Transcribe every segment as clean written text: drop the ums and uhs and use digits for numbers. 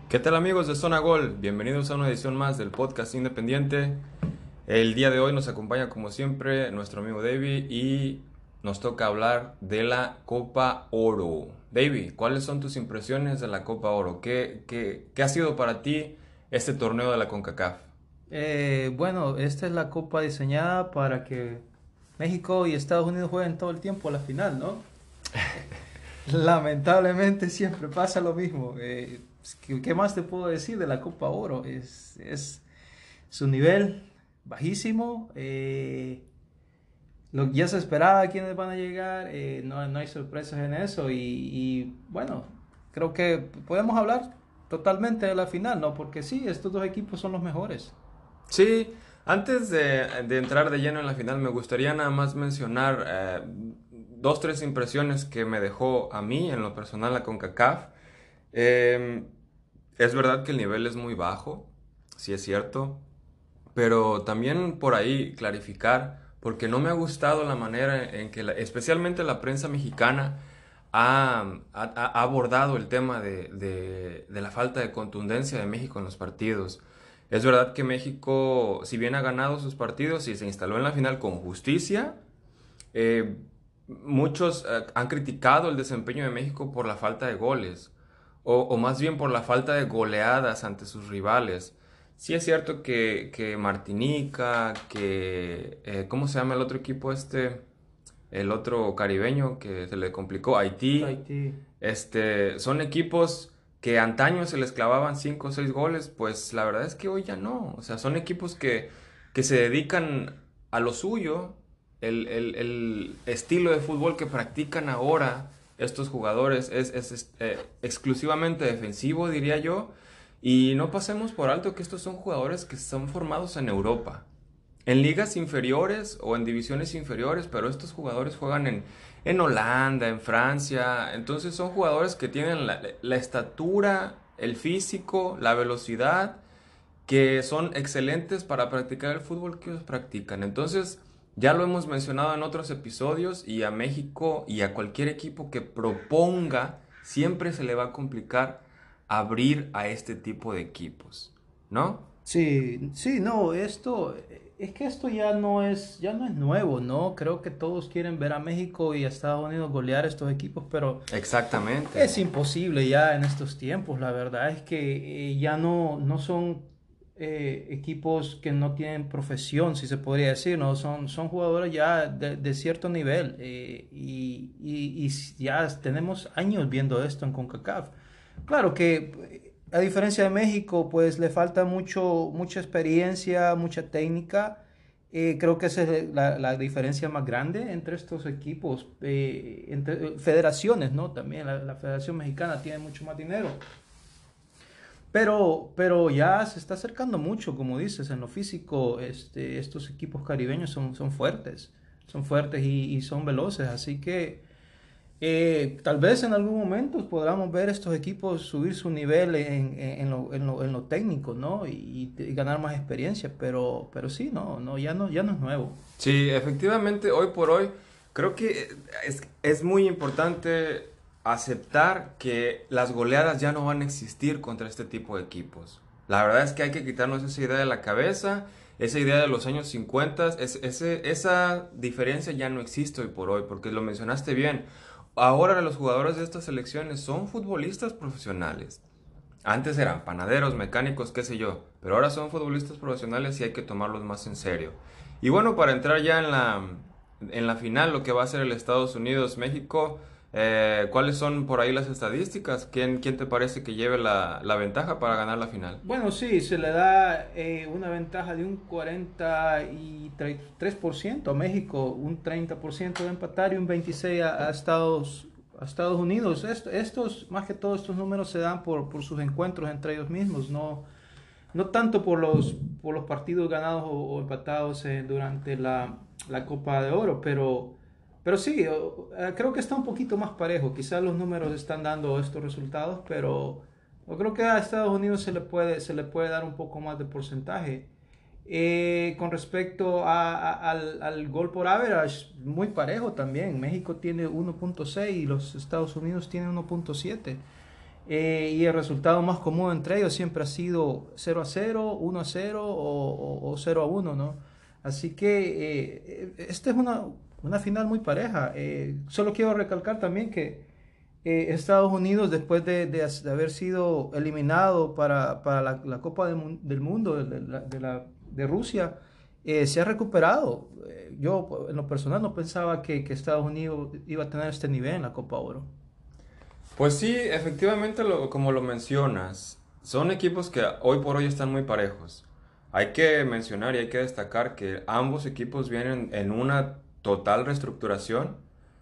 ¿Qué tal amigos de Zona Gol? Bienvenidos a una edición más del podcast independiente. El día de hoy nos acompaña como siempre nuestro amigo David y nos toca hablar de la Copa Oro. David, ¿cuáles son tus impresiones de la Copa Oro? ¿Qué ha sido para ti este torneo de la CONCACAF? Bueno, esta es la copa diseñada para que México y Estados Unidos jueguen todo el tiempo a la final, ¿no? Lamentablemente siempre pasa lo mismo. ¿Qué más te puedo decir de la Copa Oro? Es su nivel bajísimo. Ya se esperaba quiénes van a llegar. No hay sorpresas en eso. Bueno, creo que podemos hablar totalmente de la final, ¿no? Porque sí, estos dos equipos son los mejores. Sí, antes de entrar de lleno en la final, me gustaría nada más mencionar dos, tres impresiones que me dejó a mí en lo personal la CONCACAF. Eh, es verdad que el nivel es muy bajo, sí es cierto, pero también por ahí clarificar, porque no me ha gustado la manera en que especialmente la prensa mexicana ha abordado el tema de la falta de contundencia de México en los partidos. Es verdad que México, si bien ha ganado sus partidos y se instaló en la final con justicia, eh, muchos han criticado el desempeño de México por la falta de goles, o más bien por la falta de goleadas ante sus rivales. Sí es cierto que Martinica, ¿cómo se llama el otro equipo este? El otro caribeño que se le complicó, Haití. Haití. Son equipos que antaño se les clavaban 5 o 6 goles, pues la verdad es que hoy ya no. O sea, son equipos que se dedican a lo suyo, el estilo de fútbol que practican ahora estos jugadores es exclusivamente defensivo, diría yo. Y no pasemos por alto que estos son jugadores que son formados en Europa, en ligas inferiores o en divisiones inferiores, pero estos jugadores juegan en Holanda, en Francia, entonces son jugadores que tienen la estatura, el físico, la velocidad, que son excelentes para practicar el fútbol que ellos practican. Entonces, ya lo hemos mencionado en otros episodios y a México y a cualquier equipo que proponga, siempre se le va a complicar abrir a este tipo de equipos, ¿no? Sí, sí, no, es que esto ya no es nuevo, ¿no? Creo que todos quieren ver a México y a Estados Unidos golear estos equipos, pero Exactamente. es imposible ya en estos tiempos. La verdad es que ya no son equipos que no tienen profesión, si se podría decir, ¿no? Son jugadores ya de cierto nivel y ya tenemos años viendo esto en CONCACAF. Claro que a diferencia de México, pues le falta mucha experiencia, mucha técnica. Creo que esa es la diferencia más grande entre estos equipos, entre federaciones, ¿no? También la Federación Mexicana tiene mucho más dinero. Pero ya se está acercando mucho, como dices, en lo físico, estos equipos caribeños son fuertes y son veloces, así que tal vez en algún momento podamos ver estos equipos subir su nivel en lo técnico, ¿no? Y ganar más experiencia, pero sí, ya no es nuevo. Sí, efectivamente, hoy por hoy creo que es muy importante aceptar que las goleadas ya no van a existir contra este tipo de equipos. La verdad es que hay que quitarnos esa idea de la cabeza, esa idea de los años 50, esa diferencia ya no existe hoy por hoy, porque lo mencionaste bien. Ahora los jugadores de estas selecciones son futbolistas profesionales. Antes eran panaderos, mecánicos, qué sé yo, pero ahora son futbolistas profesionales y hay que tomarlos más en serio. Y bueno, para entrar ya en la final, lo que va a ser el Estados Unidos-México, ¿cuáles son por ahí las estadísticas? ¿Quién te parece que lleve la ventaja para ganar la final? Bueno, sí, se le da una ventaja de un 43% a México, un 30% de empatar y un 26% a Estados Unidos. Más que todo, estos números se dan por sus encuentros entre ellos mismos, no tanto por los partidos ganados o empatados durante la Copa de Oro, pero sí, creo que está un poquito más parejo. Quizás los números están dando estos resultados, pero yo creo que a Estados Unidos se le puede dar un poco más de porcentaje. Con respecto al gol por average, muy parejo también. México tiene 1.6 y los Estados Unidos tienen 1.7. Y el resultado más común entre ellos siempre ha sido 0-0, 1-0 o 0-1, ¿no? Así que esta es una final muy pareja. Solo quiero recalcar también que Estados Unidos, después de haber sido eliminado para la Copa del Mundo de Rusia, se ha recuperado. Yo, en lo personal, no pensaba que Estados Unidos iba a tener este nivel en la Copa Oro. Pues sí, efectivamente, como lo mencionas, son equipos que hoy por hoy están muy parejos. Hay que mencionar y hay que destacar que ambos equipos vienen en una total reestructuración.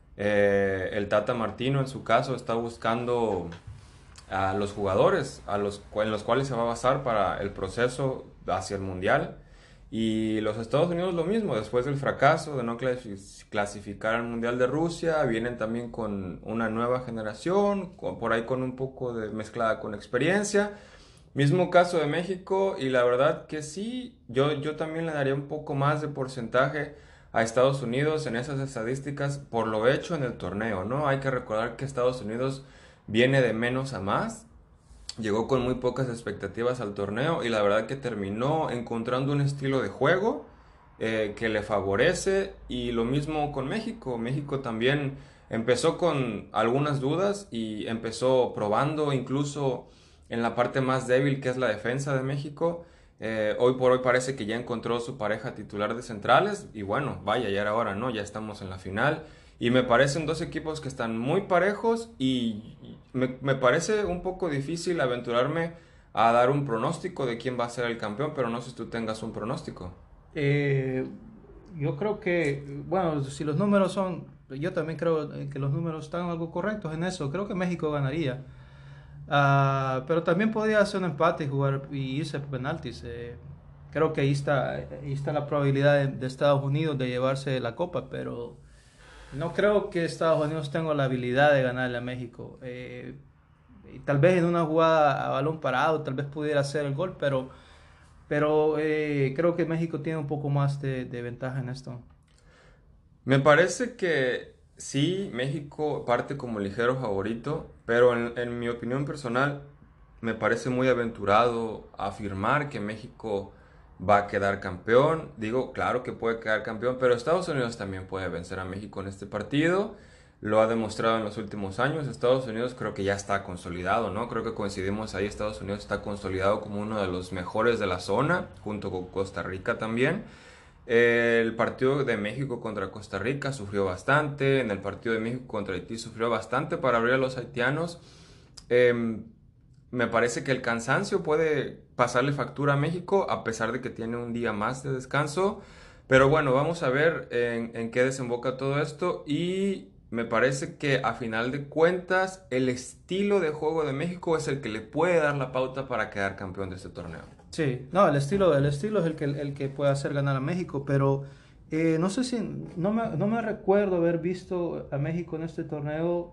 El Tata Martino, en su caso, está buscando a los jugadores en los cuales se va a basar para el proceso hacia el Mundial. Y los Estados Unidos lo mismo, después del fracaso de no clasificar al Mundial de Rusia, vienen también con una nueva generación, por ahí con un poco de mezclada con experiencia. Mismo caso de México, y la verdad que sí, yo también le daría un poco más de porcentaje a Estados Unidos en esas estadísticas por lo hecho en el torneo, ¿no? Hay que recordar que Estados Unidos viene de menos a más, llegó con muy pocas expectativas al torneo y la verdad que terminó encontrando un estilo de juego que le favorece, y lo mismo con México. México también empezó con algunas dudas y empezó probando incluso en la parte más débil que es la defensa de México. Hoy por hoy parece que ya encontró su pareja titular de centrales y bueno, vaya, ya era hora, ¿no? Ya estamos en la final. Y me parecen dos equipos que están muy parejos y me parece un poco difícil aventurarme a dar un pronóstico de quién va a ser el campeón, pero no sé si tú tengas un pronóstico. Eh, yo creo que, bueno, si los números son, yo también creo que los números están algo correctos en eso. Creo que México ganaría. Pero también podría hacer un empate y jugar y irse a penaltis. Creo que ahí está la probabilidad de Estados Unidos de llevarse la copa, pero no creo que Estados Unidos tenga la habilidad de ganarle a México. Y tal vez en una jugada a balón parado, tal vez pudiera hacer el gol, pero creo que México tiene un poco más de ventaja en esto. Me parece que sí, México parte como ligero favorito, pero en mi opinión personal me parece muy aventurado afirmar que México va a quedar campeón. Digo, claro que puede quedar campeón, pero Estados Unidos también puede vencer a México en este partido. Lo ha demostrado en los últimos años. Estados Unidos creo que ya está consolidado, ¿no? Creo que coincidimos ahí. Estados Unidos está consolidado como uno de los mejores de la zona, junto con Costa Rica también. El partido de México contra Costa Rica sufrió bastante. En el partido de México contra Haití sufrió bastante para abrir a los haitianos. Em, Me parece que el cansancio puede pasarle factura a México a pesar de que tiene un día más de descanso. Pero bueno, vamos a ver en qué desemboca todo esto. Y me parece que a final de cuentas el estilo de juego de México es el que le puede dar la pauta para quedar campeón de este torneo. Sí, no, el estilo es el que puede hacer ganar a México, pero no sé si, no me recuerdo haber visto a México en este torneo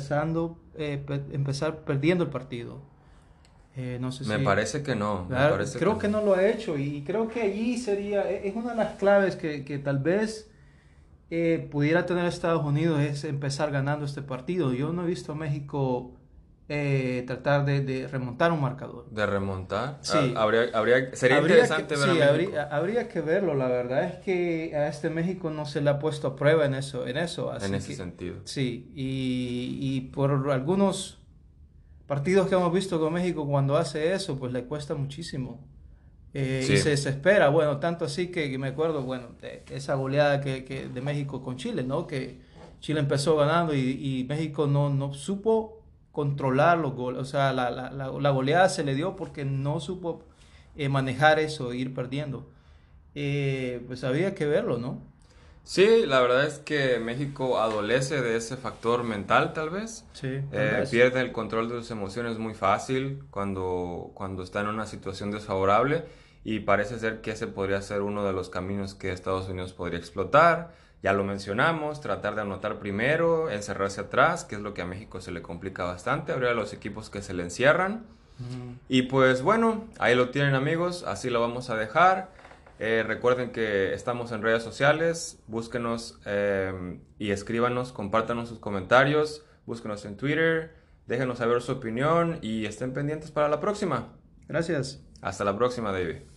empezar perdiendo el partido. No sé Me si, parece que no, me ¿verdad? parece que Creo que no. no lo ha hecho y creo que allí sería, es una de las claves que tal vez pudiera tener Estados Unidos es empezar ganando este partido. Yo no he visto a México tratar de remontar un marcador. De remontar. Sí, Sería interesante ver a sí, México habría que verlo. La verdad es que a este México no se le ha puesto a prueba en eso. en Así ese que sentido. sí, y por algunos partidos que hemos visto con México cuando hace eso, pues le cuesta muchísimo. Y Sí, se desespera, bueno, tanto así que me acuerdo, bueno, de esa goleada de México con Chile, ¿no? Que Chile empezó ganando y México no supo controlar los goles, o sea, la goleada se le dio porque no supo manejar eso, ir perdiendo. Pues había que verlo, ¿no? sí, la verdad es que México adolece de ese factor mental, tal vez. Sí, tal vez. Pierde el control de sus emociones muy fácil cuando está en una situación desfavorable, y parece ser que ese podría ser uno de los caminos que Estados Unidos podría explotar. Ya lo mencionamos, tratar de anotar primero, encerrarse atrás, que es lo que a México se le complica bastante, habría los equipos que se le encierran. Ujú. Y pues bueno, ahí lo tienen amigos, así lo vamos a dejar. Recuerden que estamos en redes sociales, búsquenos y escríbanos, compártanos sus comentarios, búsquenos en Twitter, Déjenos saber su opinión y estén pendientes para la próxima. Gracias. Hasta la próxima, David.